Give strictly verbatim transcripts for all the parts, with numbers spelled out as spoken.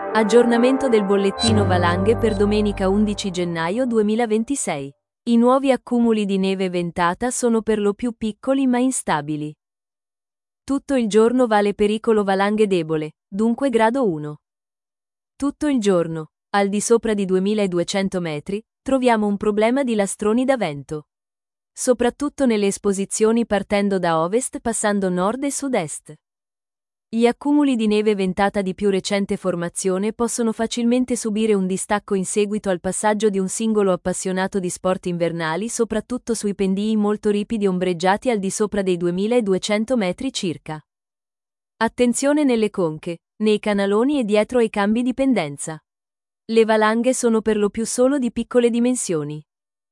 Aggiornamento del bollettino valanghe per domenica undici gennaio duemilaventisei. I nuovi accumuli di neve ventata sono per lo più piccoli ma instabili. Tutto il giorno vale pericolo valanghe debole, dunque grado uno. Tutto il giorno, al di sopra di duemiladuecento metri, troviamo un problema di lastroni da vento. Soprattutto nelle esposizioni partendo da ovest passando nord e sud-est. Gli accumuli di neve ventata di più recente formazione possono facilmente subire un distacco in seguito al passaggio di un singolo appassionato di sport invernali, soprattutto sui pendii molto ripidi ombreggiati al di sopra dei duemiladuecento metri circa. Attenzione nelle conche, nei canaloni e dietro ai cambi di pendenza. Le valanghe sono per lo più solo di piccole dimensioni.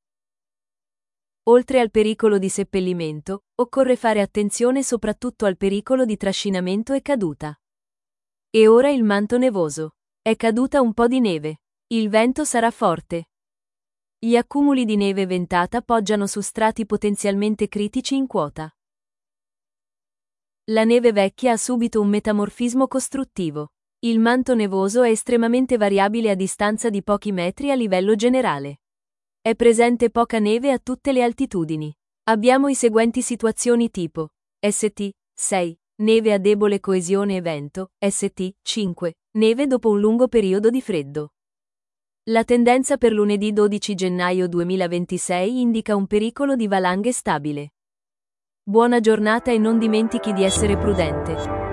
Oltre al pericolo di seppellimento, occorre fare attenzione soprattutto al pericolo di trascinamento e caduta. E ora il manto nevoso. È caduta un po' di neve. Il vento sarà forte. Gli accumuli di neve ventata poggiano su strati potenzialmente critici in quota. La neve vecchia ha subito un metamorfismo costruttivo. Il manto nevoso è estremamente variabile a distanza di pochi metri a livello generale. È presente poca neve a tutte le altitudini. Abbiamo i seguenti situazioni tipo: S T sei, neve a debole coesione e vento, S T cinque, neve dopo un lungo periodo di freddo. La tendenza per lunedì dodici gennaio duemilaventisei indica un pericolo di valanghe stabile. Buona giornata e non dimentichi di essere prudente.